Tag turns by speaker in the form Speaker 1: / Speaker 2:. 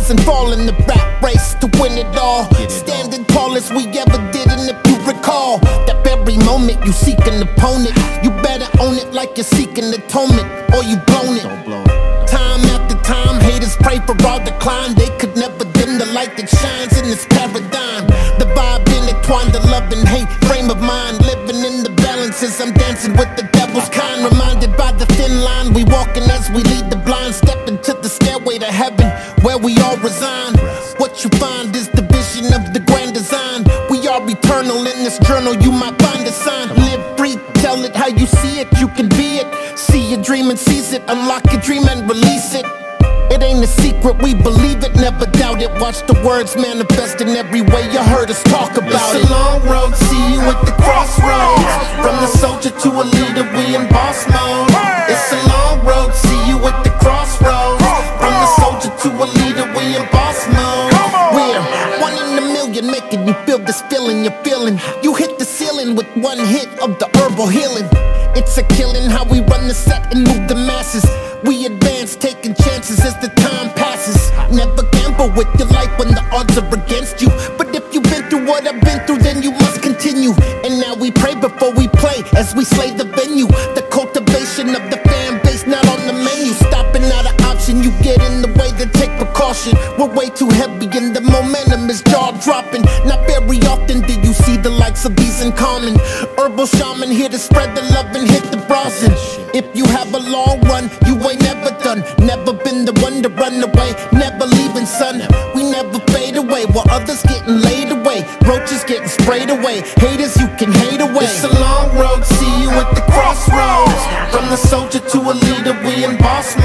Speaker 1: rise and fall in the rap race to win it all. Standing tall as we ever did, and if you recall, that very moment you seek an opponent, you better own it like you're seeking atonement, or you blown it. Time after time, haters pray for our decline. They could never dim the light that shines in this paradigm. The vibe intertwined, the love and hate frame of mind, living in the balances. I'm dancing with the devil's kind, reminded by the thin line we walking as we lead the blind. Step into the stairway to heaven, where we all resign. What you find is the vision of the grand design. We are eternal in this journal, you might find a sign. Live free, tell it how you see it, you can be it. See your dream and seize it, unlock your dream and release it. It ain't a secret, we believe it, never doubt it. Watch the words manifest in every way you heard us talk about it. It's a long road, see you at the crossroads. From the soldier to a leader, we in boss mode. It's a long road, see you at the crossroads. From the soldier to a leader, we in boss mode. We're 1 in a million, making you feel this feeling you're feeling. You hit the ceiling with one hit of the herbal healing. It's a killing how we run the set and move the masses. We advance, taking chances as the time passes. Never gamble with your life when the odds are against you. But if you've been through what I've been through, then you must continue. And now we pray before we play, as we slay the venue. The cultivation of the fan base not on the menu. Stopping not an option, you get in the way, then take precaution. We're way too heavy and the momentum is jaw-dropping. Not very often do you see the likes of these in common. Herbal shaman here to spread the love and hit the browsing. If you have a long run, you ain't never done. Never been the one to run away, never leaving, son. We never fade away while others getting laid away. Roaches getting sprayed away, haters you can hate away. It's a long road, see you at the crossroads. From the soldier to a leader, we in boss